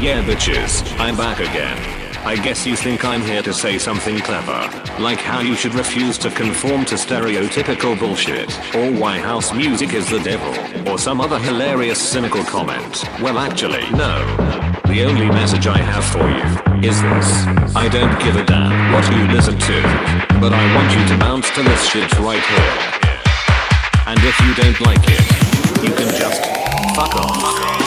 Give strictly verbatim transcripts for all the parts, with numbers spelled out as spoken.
Yeah bitches, I'm back again. I guess you think I'm here to say something clever, like how you should refuse to conform to stereotypical bullshit, or why house music is the devil, or some other hilarious cynical comment. Well actually, no. The only message I have for you is this. I don't give a damn what you listen to, but I want you to bounce to this shit right here. And if you don't like it, you can just fuck off. Fuck off.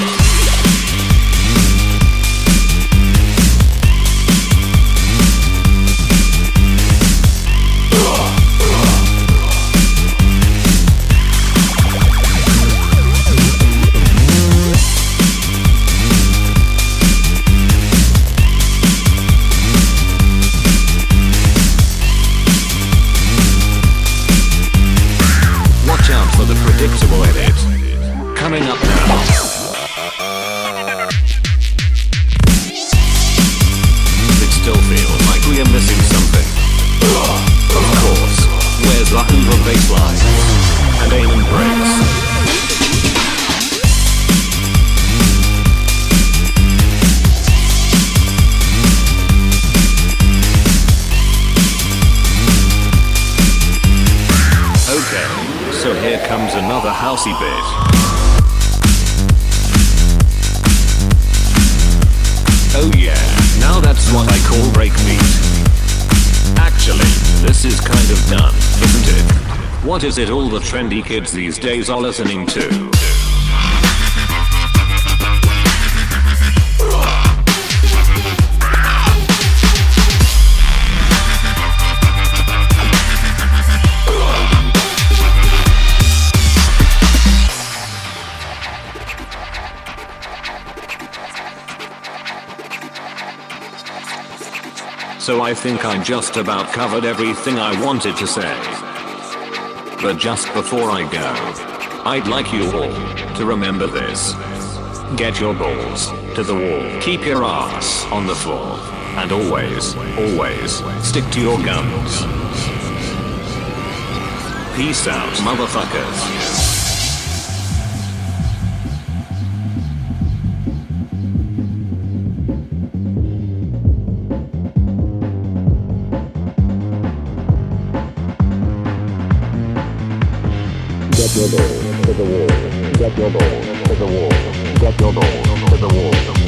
Predictable edit. Coming up now. It still feels like we are missing something. Of course, where's the Hoover bassline? And Amen breaks. Okay, so here comes another housey bit. Oh yeah, now that's what I call breakbeat. Actually, this is kind of done, isn't it? What is it all the trendy kids these days are listening to? So I think I just about covered everything I wanted to say. But just before I go, I'd like you all to remember this. Get your balls to the wall. Keep your ass on the floor. And always, always, stick to your guns. Peace out, motherfuckers. Get your balls to the wall. Get your balls to the wall. Get your balls to the wall.